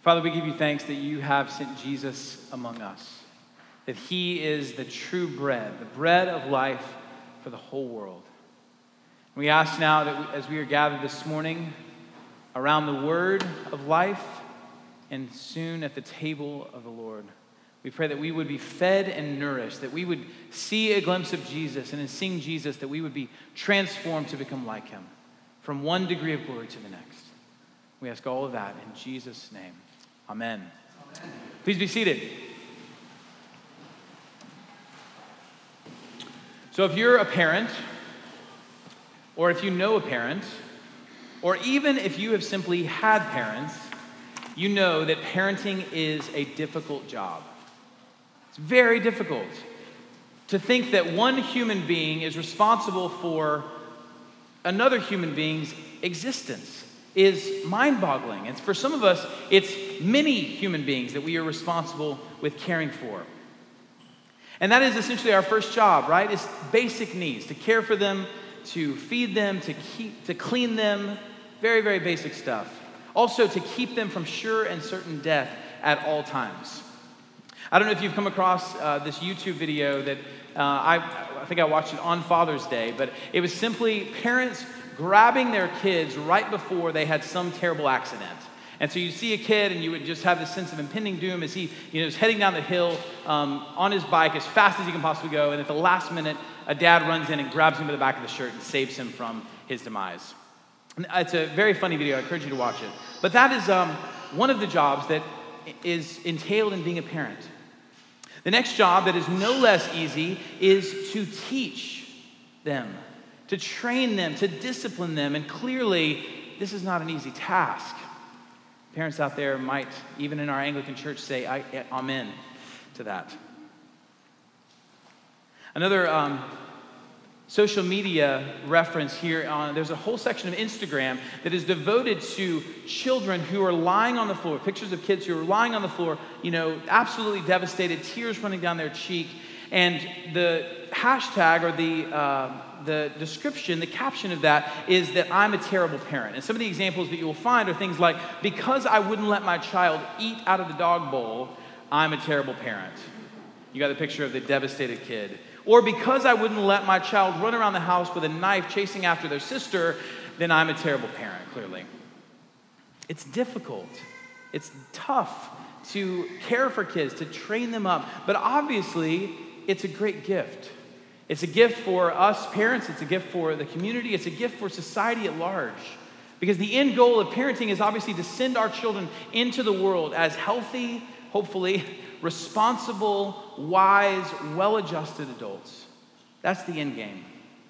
Father, we give you thanks that you have sent Jesus among us, that he is the true bread, the bread of life for the whole world. We ask now that as we are gathered this morning around the word of life and soon at the table of the Lord, we pray that we would be fed and nourished, that we would see a glimpse of Jesus, and in seeing Jesus, that we would be transformed to become like him, from one degree of glory to the next. We ask all of that in Jesus' name. Amen. Amen. Please be seated. So if you're a parent, or if you know a parent, or even if you have simply had parents, you know that parenting is a difficult job. It's very difficult to think that one human being is responsible for another human being's existence is mind-boggling. And for some of us, it's many human beings that we are responsible with caring for. And that is essentially our first job, right? It's basic needs, to care for them, to feed them, to clean them, very, very basic stuff. Also, to keep them from sure and certain death at all times. I don't know if you've come across this YouTube video that I think I watched it on Father's Day, but it was simply parents grabbing their kids right before they had some terrible accident. And so you see a kid and you would just have this sense of impending doom as he is heading down the hill on his bike as fast as he can possibly go, and at the last minute, a dad runs in and grabs him by the back of the shirt and saves him from his demise. And it's a very funny video. I encourage you to watch it. But that is one of the jobs that is entailed in being a parent. The next job that is no less easy is to teach them, to train them, to discipline them. And clearly, this is not an easy task. Parents out there might, even in our Anglican church, say amen to that. Another social media reference here, there's a whole section of Instagram that is devoted to children who are lying on the floor, pictures of kids who are lying on the floor, absolutely devastated, tears running down their cheek. And the hashtag or the description, the caption of that is that I'm a terrible parent. And some of the examples that you will find are things like, because I wouldn't let my child eat out of the dog bowl, I'm a terrible parent. You got the picture of the devastated kid. Or because I wouldn't let my child run around the house with a knife chasing after their sister, then I'm a terrible parent, clearly. It's difficult. It's tough to care for kids, to train them up. But obviously, it's a great gift. It's a gift for us parents. It's a gift for the community. It's a gift for society at large. Because the end goal of parenting is obviously to send our children into the world as healthy, hopefully, responsible, wise, well-adjusted adults. That's the end game.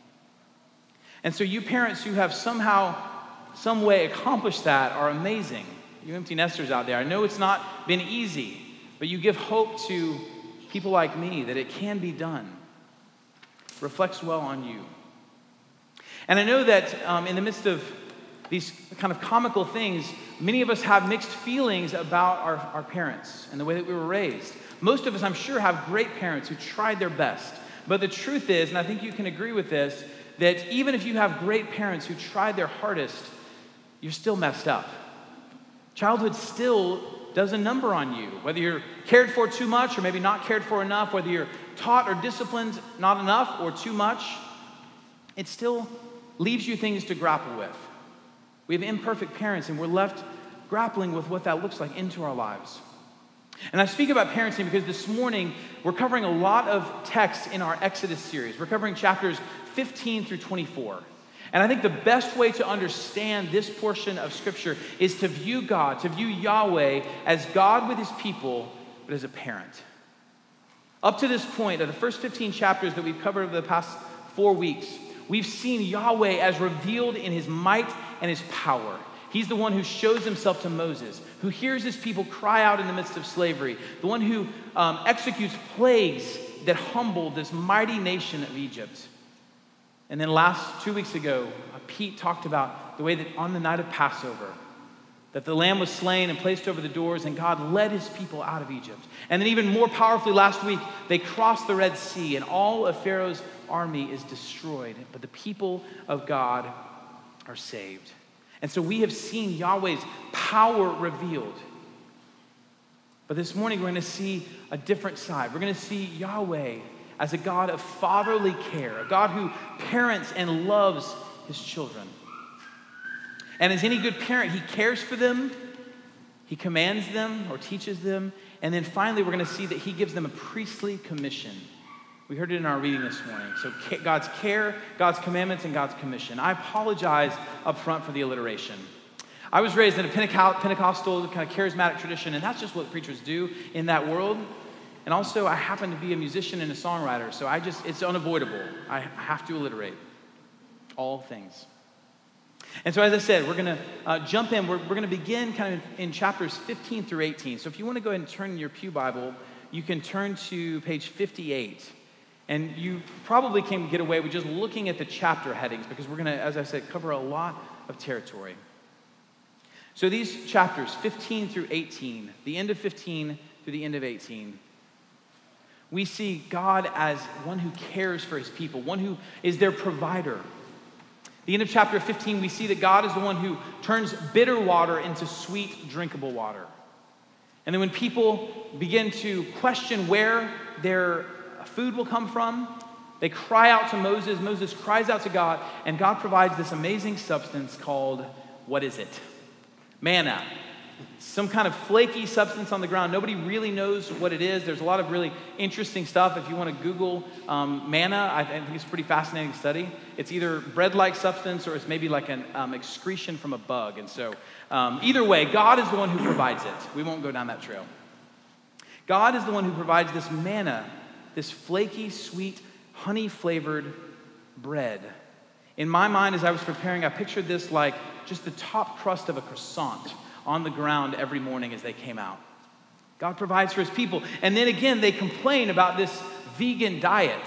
And so you parents who have somehow, some way accomplished that are amazing. You empty nesters out there. I know it's not been easy, but you give hope to people like me that it can be done. Reflects well on you. And I know that in the midst of these kind of comical things, many of us have mixed feelings about our parents and the way that we were raised. Most of us, I'm sure, have great parents who tried their best. But the truth is, and I think you can agree with this, that even if you have great parents who tried their hardest, you're still messed up. Childhood still does a number on you, whether you're cared for too much or maybe not cared for enough, whether you're taught or disciplined not enough or too much, it still leaves you things to grapple with. We have imperfect parents, and we're left grappling with what that looks like into our lives. And I speak about parenting because this morning we're covering a lot of texts in our Exodus series. We're covering chapters 15 through 24. And I think the best way to understand this portion of Scripture is to view God, to view Yahweh as God with his people, but as a parent. Up to this point, of the first 15 chapters that we've covered over the past 4 weeks, we've seen Yahweh as revealed in his might and his power. He's the one who shows himself to Moses, who hears his people cry out in the midst of slavery, the one who executes plagues that humbled this mighty nation of Egypt. And then 2 weeks ago, Pete talked about the way that on the night of Passover, that the lamb was slain and placed over the doors, and God led his people out of Egypt. And then even more powerfully last week, they crossed the Red Sea, and all of Pharaoh's army is destroyed, but the people of God are saved. And so we have seen Yahweh's power revealed. But this morning, we're going to see a different side. We're going to see Yahweh as a God of fatherly care, a God who parents and loves his children. And as any good parent, he cares for them, he commands them or teaches them, and then finally, we're going to see that he gives them a priestly commission. We heard it in our reading this morning. So God's care, God's commandments, and God's commission. I apologize up front for the alliteration. I was raised in a Pentecostal kind of charismatic tradition, and that's just what preachers do in that world. And also, I happen to be a musician and a songwriter, so it's unavoidable. I have to alliterate all things. And so, as I said, we're going to jump in. We're going to begin kind of in chapters 15 through 18. So if you want to go ahead and turn in your pew Bible, you can turn to page 58. And you probably can get away with just looking at the chapter headings because we're going to, as I said, cover a lot of territory. So these chapters, 15 through 18, the end of 15 through the end of 18, we see God as one who cares for his people, one who is their provider. The end of chapter 15, we see that God is the one who turns bitter water into sweet, drinkable water. And then when people begin to question where their food will come from, they cry out to Moses. Moses cries out to God, and God provides this amazing substance called, what is it? Manna. Some kind of flaky substance on the ground. Nobody really knows what it is. There's a lot of really interesting stuff. If you want to Google manna, I think it's a pretty fascinating study. It's either bread-like substance or it's maybe like an excretion from a bug. And so either way, God is the one who provides it. We won't go down that trail. God is the one who provides this manna, this flaky, sweet, honey-flavored bread. In my mind, as I was preparing, I pictured this like just the top crust of a croissant on the ground every morning as they came out. God provides for his people. And then again, they complain about this vegan diet.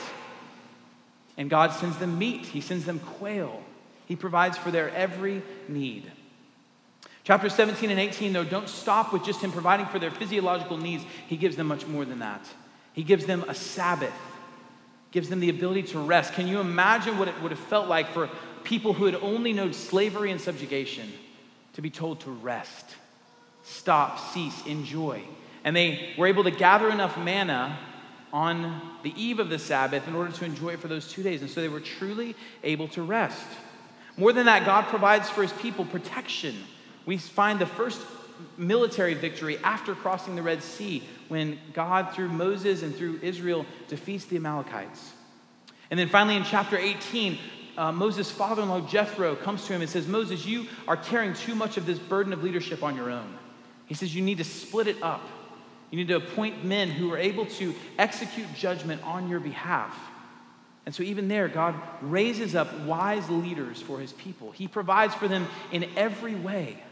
And God sends them meat. He sends them quail. He provides for their every need. Chapters 17 and 18, though, don't stop with just him providing for their physiological needs. He gives them much more than that. He gives them a Sabbath, gives them the ability to rest. Can you imagine what it would have felt like for people who had only known slavery and subjugation to be told to rest, stop, cease, enjoy? And they were able to gather enough manna on the eve of the Sabbath in order to enjoy it for those 2 days. And so they were truly able to rest. More than that, God provides for his people protection. We find the first military victory after crossing the Red Sea when God, through Moses and through Israel, defeats the Amalekites. And then finally in chapter 18, Moses' father-in-law Jethro comes to him and says, Moses, you are carrying too much of this burden of leadership on your own. He says you need to split it up. You need to appoint men who are able to execute judgment on your behalf. And so even there, God raises up wise leaders for his people. He provides for them in every way.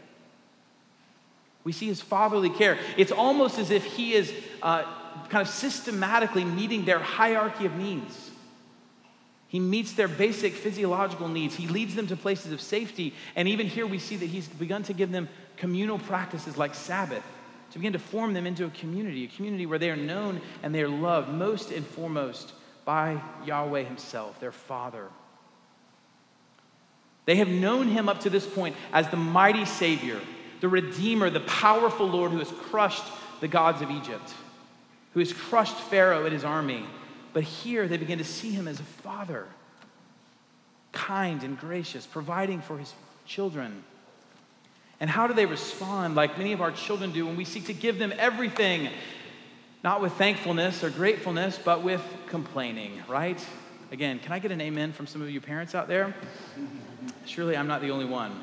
We see his fatherly care. It's almost as if he is kind of systematically meeting their hierarchy of needs. He meets their basic physiological needs. He leads them to places of safety. And even here we see that he's begun to give them communal practices like Sabbath, to begin to form them into a community where they are known and they are loved most and foremost by Yahweh himself, their Father. They have known him up to this point as the mighty Savior, the Redeemer, the powerful Lord who has crushed the gods of Egypt, who has crushed Pharaoh and his army. But here they begin to see him as a father, kind and gracious, providing for his children. And how do they respond like many of our children do when we seek to give them everything, not with thankfulness or gratefulness, but with complaining, right? Again, can I get an amen from some of you parents out there? Surely I'm not the only one.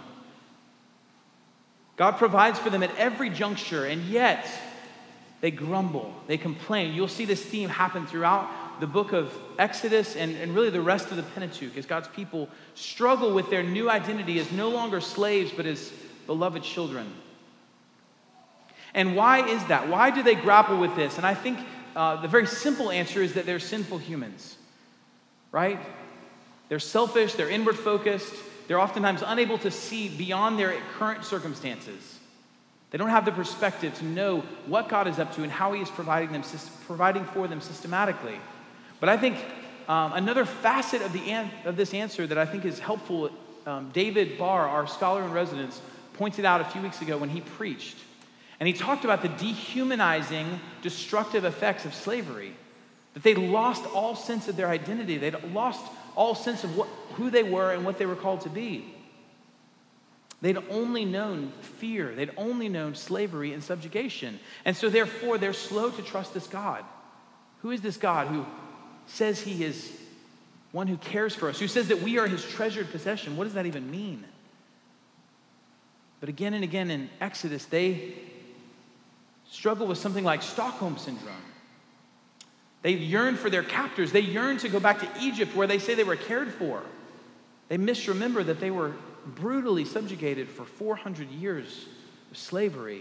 God provides for them at every juncture, and yet they grumble, they complain. You'll see this theme happen throughout the book of Exodus and really the rest of the Pentateuch as God's people struggle with their new identity as no longer slaves, but as beloved children. And why is that? Why do they grapple with this? And I think the very simple answer is that they're sinful humans, right? They're selfish, they're inward focused, they're oftentimes unable to see beyond their current circumstances. They don't have the perspective to know what God is up to and how he is providing for them systematically. But I think another facet of this answer that I think is helpful, David Barr, our scholar in residence, pointed out a few weeks ago when he preached. And he talked about the dehumanizing, destructive effects of slavery, that they lost all sense of their identity. They'd lost all sense of who they were and what they were called to be. They'd only known fear. They'd only known slavery and subjugation. And so therefore, they're slow to trust this God. Who is this God who says he is one who cares for us, who says that we are his treasured possession? What does that even mean? But again and again in Exodus, they struggle with something like Stockholm Syndrome. They yearn for their captors. They yearn to go back to Egypt where they say they were cared for. They misremember that they were brutally subjugated for 400 years of slavery.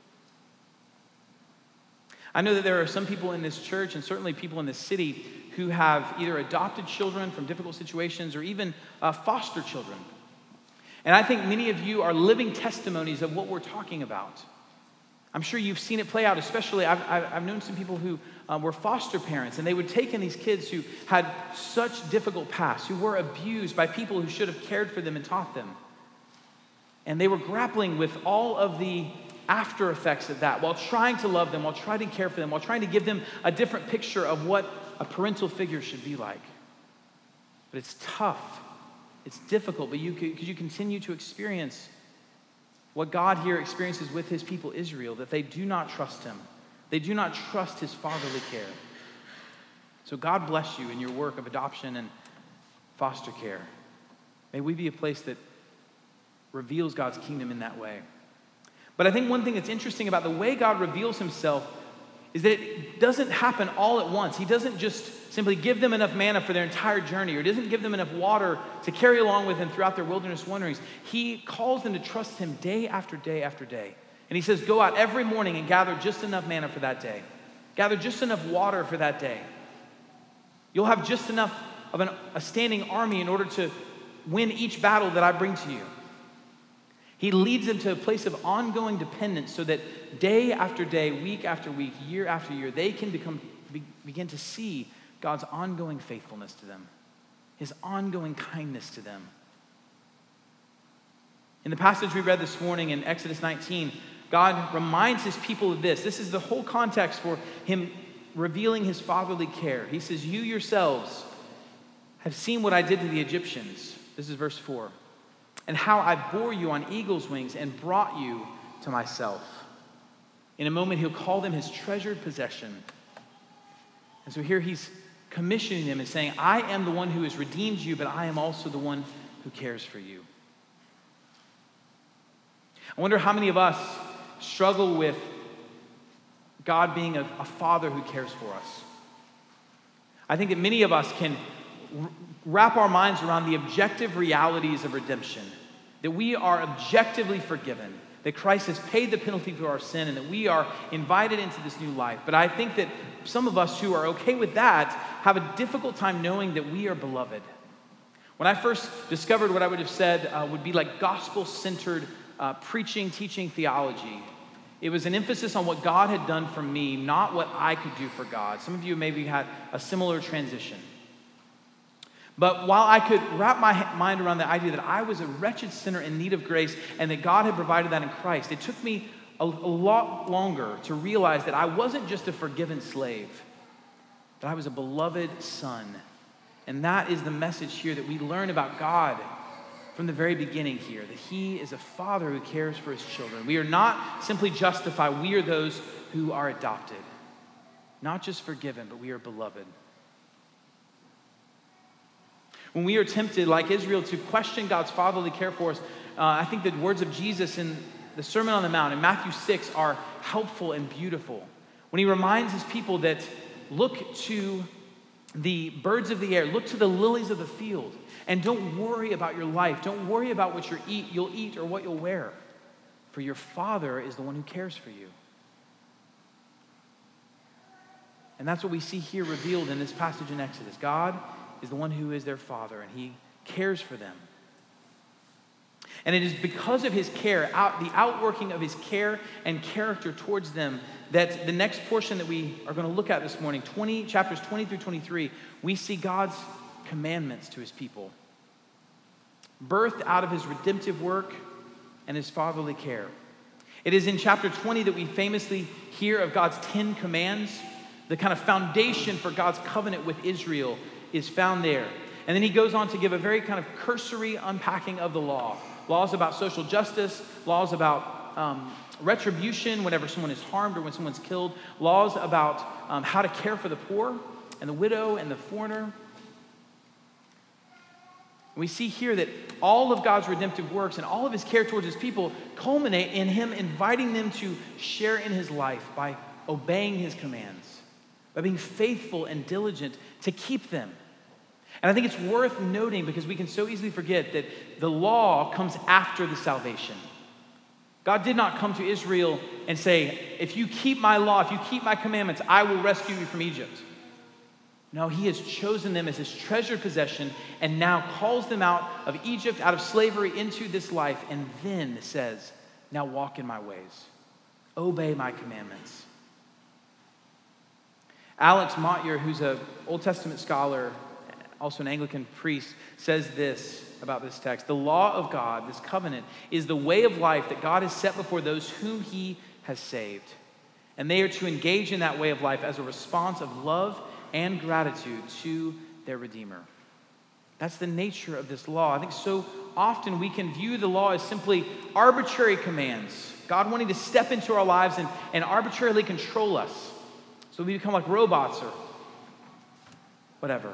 I know that there are some people in this church and certainly people in this city who have either adopted children from difficult situations or even foster children. And I think many of you are living testimonies of what we're talking about. I'm sure you've seen it play out, especially I've known some people who were foster parents, and they would take in these kids who had such difficult pasts, who were abused by people who should have cared for them and taught them. And they were grappling with all of the after effects of that while trying to love them, while trying to care for them, while trying to give them a different picture of what a parental figure should be like. But it's tough. It's difficult, but because you continue to experience what God here experiences with his people Israel, that they do not trust him. They do not trust his fatherly care. So God bless you in your work of adoption and foster care. May we be a place that reveals God's kingdom in that way. But I think one thing that's interesting about the way God reveals himself is that it doesn't happen all at once. He doesn't just simply give them enough manna for their entire journey, or doesn't give them enough water to carry along with them throughout their wilderness wanderings. He calls them to trust him day after day after day. And he says, go out every morning and gather just enough manna for that day. Gather just enough water for that day. You'll have just enough of a standing army in order to win each battle that I bring to you. He leads them to a place of ongoing dependence so that day after day, week after week, year after year, they can begin to see God's ongoing faithfulness to them, his ongoing kindness to them. In the passage we read this morning in Exodus 19, God reminds his people of this. This is the whole context for him revealing his fatherly care. He says, you yourselves have seen what I did to the Egyptians. This is verse 4. And how I bore you on eagle's wings and brought you to myself. In a moment, he'll call them his treasured possession. And so here he's commissioning them and saying, I am the one who has redeemed you, but I am also the one who cares for you. I wonder how many of us struggle with God being a father who cares for us. I think that many of us can wrap our minds around the objective realities of redemption, that we are objectively forgiven, that Christ has paid the penalty for our sin, and that we are invited into this new life. But I think that some of us who are okay with that have a difficult time knowing that we are beloved. When I first discovered what I would have said would be like gospel-centered preaching, teaching, theology, it was an emphasis on what God had done for me, not what I could do for God. Some of you maybe had a similar transition. But while I could wrap my mind around the idea that I was a wretched sinner in need of grace and that God had provided that in Christ, it took me a lot longer to realize that I wasn't just a forgiven slave, but I was a beloved son. And that is the message here that we learn about God from the very beginning here, that he is a father who cares for his children. We are not simply justified, we are those who are adopted. Not just forgiven, but we are beloved. When we are tempted, like Israel, to question God's fatherly care for us, I think the words of Jesus in the Sermon on the Mount in Matthew 6 are helpful and beautiful. When he reminds his people that look to the birds of the air, look to the lilies of the field, and don't worry about your life. Don't worry about what you'll eat or what you'll wear, for your Father is the one who cares for you. And that's what we see here revealed in this passage in Exodus. God is the one who is their father, and he cares for them. And it is because of his care, the outworking of his care and character towards them, that the next portion that we are going to look at this morning, chapters 20 through 23, we see God's commandments to his people, birthed out of his redemptive work and his fatherly care. It is in chapter 20 that we famously hear of God's 10 commands. The kind of foundation for God's covenant with Israel is found there. And then he goes on to give a very kind of cursory unpacking of the law. Laws about social justice, laws about retribution whenever someone is harmed or when someone's killed, laws about how to care for the poor and the widow and the foreigner. We see here that all of God's redemptive works and all of his care towards his people culminate in him inviting them to share in his life by obeying his commands, by being faithful and diligent to keep them. And I think it's worth noting because we can so easily forget that the law comes after the salvation. God did not come to Israel and say, if you keep my law, if you keep my commandments, I will rescue you from Egypt. No, he has chosen them as his treasured possession and now calls them out of Egypt, out of slavery into this life, and then says, now walk in my ways. Obey my commandments. Alex Motyer, who's an Old Testament scholar, also an Anglican priest, says this about this text. The law of God, this covenant, is the way of life that God has set before those whom he has saved. And they are to engage in that way of life as a response of love and gratitude to their Redeemer. That's the nature of this law. I think so often we can view the law as simply arbitrary commands, God wanting to step into our lives and arbitrarily control us so we become like robots or whatever.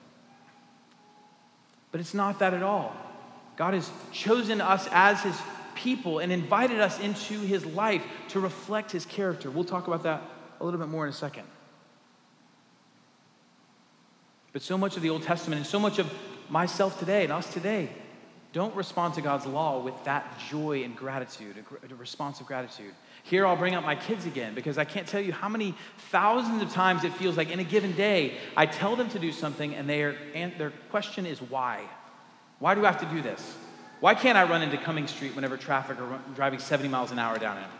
But it's not that at all. God has chosen us as his people and invited us into his life to reflect his character. We'll talk about that a little bit more in a second. But so much of the Old Testament and so much of myself today and us today don't respond to God's law with that joy and gratitude, a response of gratitude. Here I'll bring up my kids again because I can't tell you how many thousands of times it feels like in a given day I tell them to do something and their question is why? Why do I have to do this? Why can't I run into Cummings Street whenever traffic or driving 70 miles an hour down it?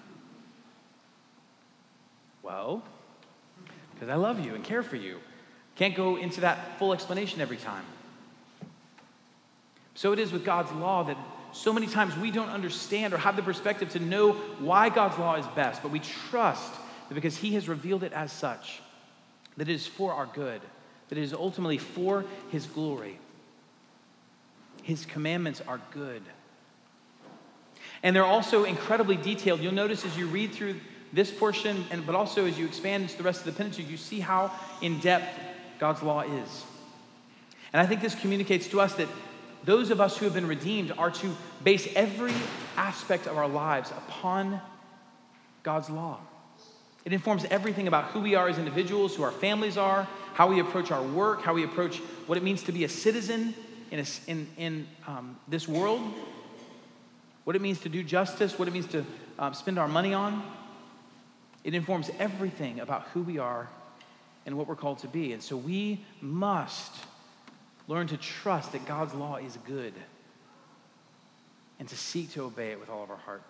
Well, because I love you and care for you. Can't go into that full explanation every time. So it is with God's law that so many times we don't understand or have the perspective to know why God's law is best, but we trust that because he has revealed it as such, that it is for our good, that it is ultimately for his glory. His commandments are good. And they're also incredibly detailed. You'll notice as you read through this portion, but also as you expand into the rest of the Pentateuch, you see how in-depth God's law is. And I think this communicates to us that those of us who have been redeemed are to base every aspect of our lives upon God's law. It informs everything about who we are as individuals, who our families are, how we approach our work, how we approach what it means to be a citizen in this world, what it means to do justice, what it means to spend our money on. It informs everything about who we are and what we're called to be. And so we must learn to trust that God's law is good and to seek to obey it with all of our heart.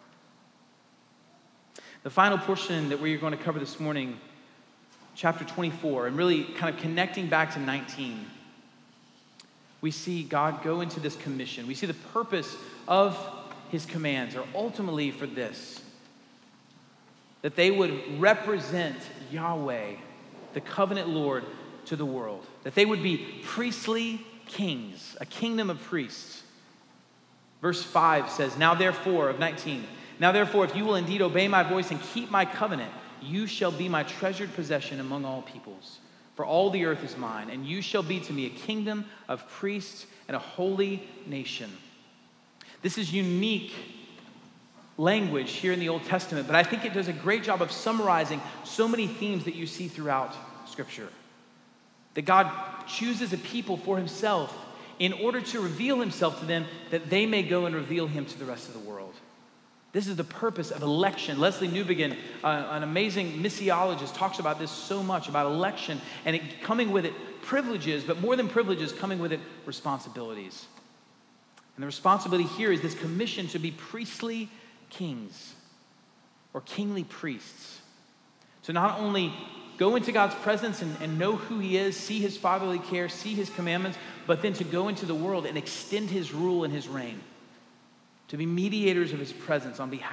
The final portion that we're going to cover this morning, chapter 24, and really kind of connecting back to 19, we see God go into this commission. We see the purpose of his commands are ultimately for this, that they would represent Yahweh, the covenant Lord, to the world. That they would be priestly kings, a kingdom of priests. Verse 5 says, now therefore, of 19, now therefore, if you will indeed obey my voice and keep my covenant, you shall be my treasured possession among all peoples. For all the earth is mine, and you shall be to me a kingdom of priests and a holy nation. This is unique language here in the Old Testament, but I think it does a great job of summarizing so many themes that you see throughout Scripture. That God chooses a people for himself in order to reveal himself to them, that they may go and reveal him to the rest of the world. This is the purpose of election. Lesslie Newbigin, an amazing missiologist, talks about this so much, about election, and it coming with it privileges, but more than privileges, coming with it responsibilities. And the responsibility here is this commission to be priestly kings or kingly priests. To not only go into God's presence and know who he is, see his fatherly care, see his commandments, but then to go into the world and extend his rule and his reign. To be mediators of his presence on behalf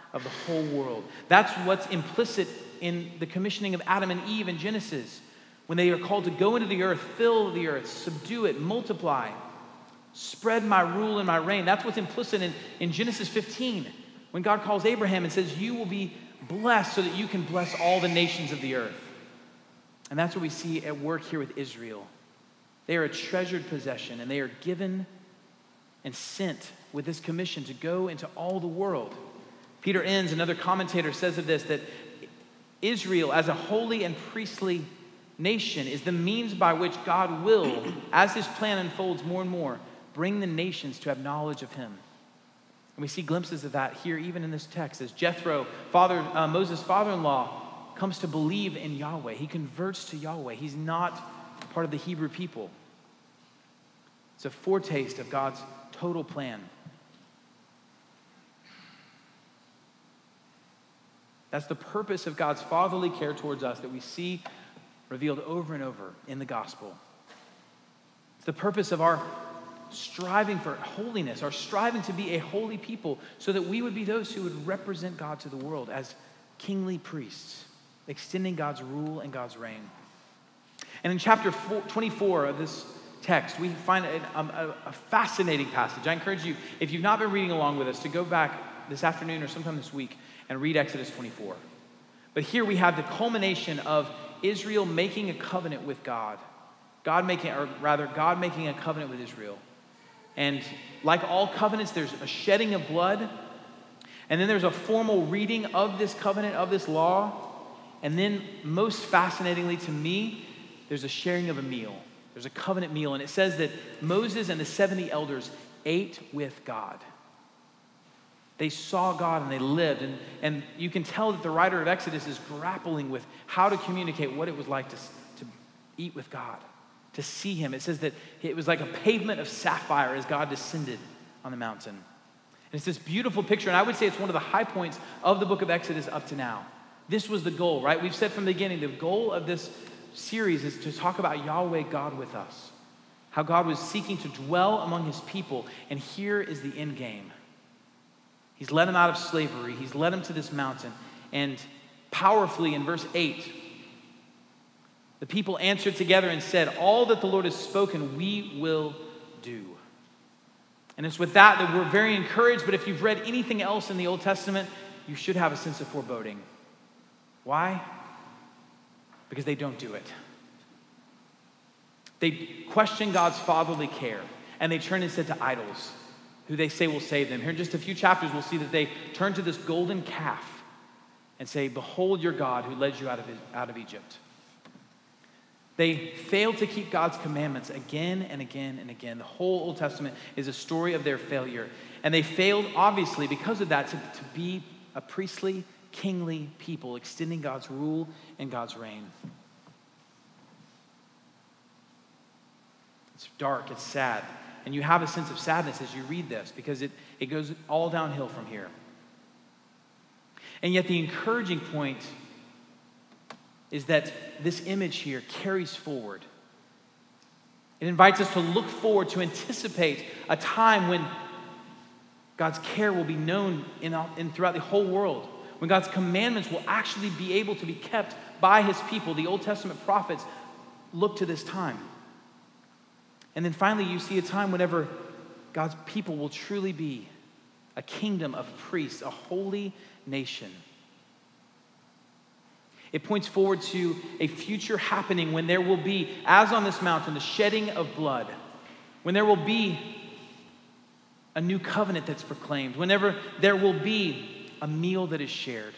of the whole world. That's what's implicit in the commissioning of Adam and Eve in Genesis, when they are called to go into the earth, fill the earth, subdue it, multiply, spread my rule and my reign. That's what's implicit in Genesis 15, when God calls Abraham and says, you will be blessed so that you can bless all the nations of the earth. And that's what we see at work here with Israel. They are a treasured possession, and they are given and sent with this commission to go into all the world. Peter Enns, another commentator, says of this that Israel, as a holy and priestly nation, is the means by which God will, as his plan unfolds more and more, bring the nations to have knowledge of him. And we see glimpses of that here even in this text, as Jethro, Moses' father-in-law, comes to believe in Yahweh. He converts to Yahweh. He's not part of the Hebrew people. It's a foretaste of God's total plan. That's the purpose of God's fatherly care towards us that we see revealed over and over in the gospel. It's the purpose of our striving for holiness, our striving to be a holy people, so that we would be those who would represent God to the world as kingly priests, extending God's rule and God's reign. And in chapter 24 of this text, we find a fascinating passage. I encourage you, if you've not been reading along with us, to go back this afternoon or sometime this week and read Exodus 24. But here we have the culmination of Israel making a covenant with God. God making a covenant with Israel. And like all covenants, there's a shedding of blood. And then there's a formal reading of this covenant, of this law. And then, most fascinatingly to me, there's a sharing of a meal. There's a covenant meal. And it says that Moses and the 70 elders ate with God. They saw God and they lived. And you can tell that the writer of Exodus is grappling with how to communicate what it was like to eat with God, to see him. It says that it was like a pavement of sapphire as God descended on the mountain. And it's this beautiful picture. And I would say it's one of the high points of the book of Exodus up to now. This was the goal, right? We've said from the beginning, the goal of this series is to talk about Yahweh, God with us. How God was seeking to dwell among his people. And here is the end game. He's led them out of slavery. He's led them to this mountain. And powerfully in verse 8, the people answered together and said, all that the Lord has spoken, we will do. And it's with that we're very encouraged. But if you've read anything else in the Old Testament, you should have a sense of foreboding. Why? Because they don't do it. They question God's fatherly care, and they turn instead to idols, who they say will save them. Here in just a few chapters, we'll see that they turn to this golden calf and say, behold your God who led you out of Egypt. They fail to keep God's commandments again and again and again. The whole Old Testament is a story of their failure. And they failed, obviously, because of that, to be a priestly, kingly people, extending God's rule and God's reign. It's dark, it's sad. And you have a sense of sadness as you read this, because it goes all downhill from here. And yet the encouraging point is that this image here carries forward. It invites us to look forward, to anticipate a time when God's care will be known in throughout the whole world, when God's commandments will actually be able to be kept by his people. The Old Testament prophets look to this time. And then finally, you see a time whenever God's people will truly be a kingdom of priests, a holy nation. It points forward to a future happening when there will be, as on this mountain, the shedding of blood, when there will be a new covenant that's proclaimed, whenever there will be a meal that is shared.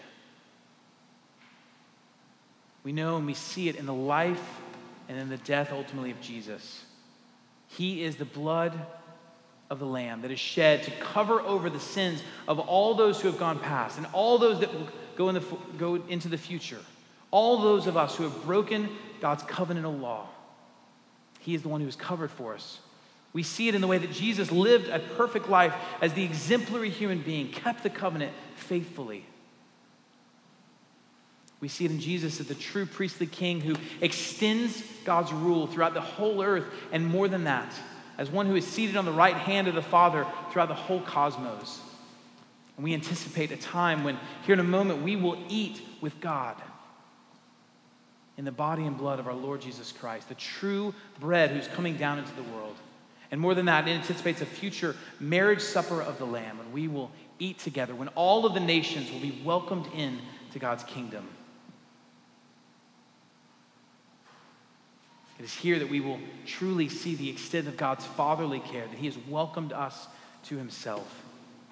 We know and we see it in the life and in the death ultimately of Jesus. He is the blood of the Lamb that is shed to cover over the sins of all those who have gone past and all those that will go into the future. All those of us who have broken God's covenantal law. He is the one who is covered for us. We see it in the way that Jesus lived a perfect life as the exemplary human being, kept the covenant faithfully. We see it in Jesus as the true priestly king who extends God's rule throughout the whole earth, and more than that, as one who is seated on the right hand of the Father throughout the whole cosmos. And we anticipate a time when, here in a moment, we will eat with God in the body and blood of our Lord Jesus Christ, the true bread who's coming down into the world. And more than that, it anticipates a future marriage supper of the Lamb, when we will eat together, when all of the nations will be welcomed in to God's kingdom. It is here that we will truly see the extent of God's fatherly care, that he has welcomed us to himself.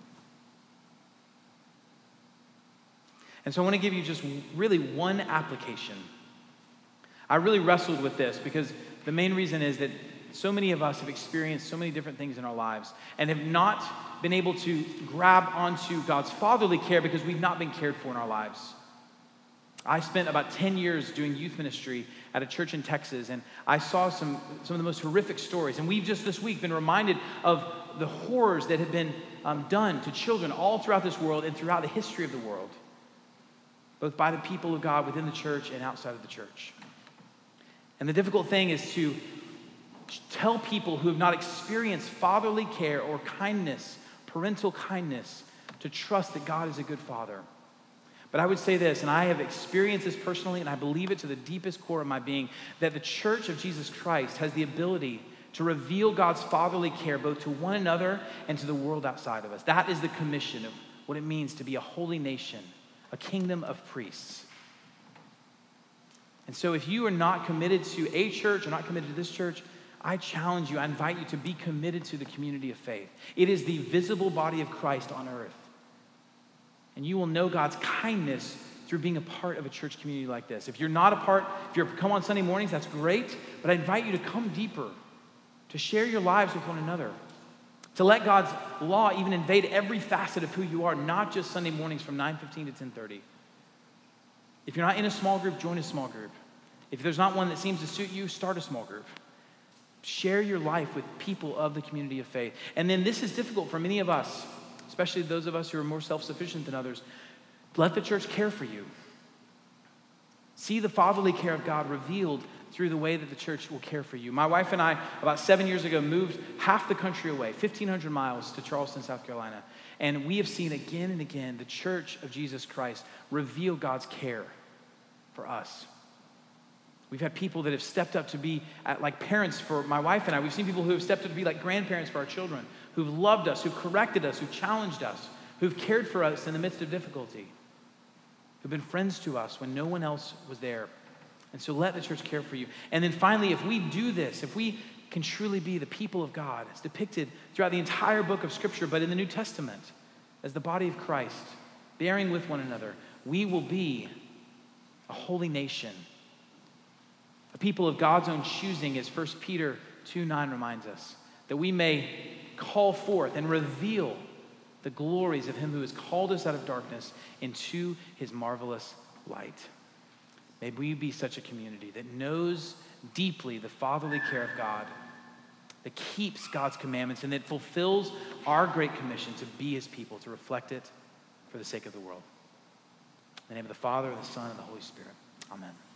And so I want to give you just really one application. I really wrestled with this because the main reason is that so many of us have experienced so many different things in our lives and have not been able to grab onto God's fatherly care because we've not been cared for in our lives. I spent about 10 years doing youth ministry at a church in Texas, and I saw some of the most horrific stories. And we've just this week been reminded of the horrors that have been done to children all throughout this world and throughout the history of the world, both by the people of God within the church and outside of the church. And the difficult thing is to tell people who have not experienced fatherly care or kindness, parental kindness, to trust that God is a good father. But I would say this, and I have experienced this personally, and I believe it to the deepest core of my being, that the church of Jesus Christ has the ability to reveal God's fatherly care both to one another and to the world outside of us. That is the commission of what it means to be a holy nation, a kingdom of priests. And so if you are not committed to a church or not committed to this church, I challenge you, I invite you to be committed to the community of faith. It is the visible body of Christ on earth. And you will know God's kindness through being a part of a church community like this. If you're not a part, if you come on Sunday mornings, that's great. But I invite you to come deeper, to share your lives with one another, to let God's law even invade every facet of who you are, not just Sunday mornings from 9:15 to 10:30. If you're not in a small group, join a small group. If there's not one that seems to suit you, start a small group. Share your life with people of the community of faith. And then this is difficult for many of us, especially those of us who are more self-sufficient than others. Let the church care for you. See the fatherly care of God revealed through the way that the church will care for you. My wife and I, about 7 years ago, moved half the country away, 1,500 miles to Charleston, South Carolina. And we have seen again and again the church of Jesus Christ reveal God's care for us. We've had people that have stepped up to be like parents for my wife and I. We've seen people who have stepped up to be like grandparents for our children, who've loved us, who've corrected us, who've challenged us, who've cared for us in the midst of difficulty, who've been friends to us when no one else was there. And so let the church care for you. And then finally, if we do this, if we can truly be the people of God, as depicted throughout the entire book of Scripture, but in the New Testament, as the body of Christ, bearing with one another, we will be a holy nation, a people of God's own choosing, as 1 Peter 2:9 reminds us, that we may call forth and reveal the glories of him who has called us out of darkness into his marvelous light. May we be such a community that knows deeply the fatherly care of God, that keeps God's commandments, and that fulfills our great commission to be his people, to reflect it for the sake of the world. In the name of the Father, and the Son, and the Holy Spirit. Amen.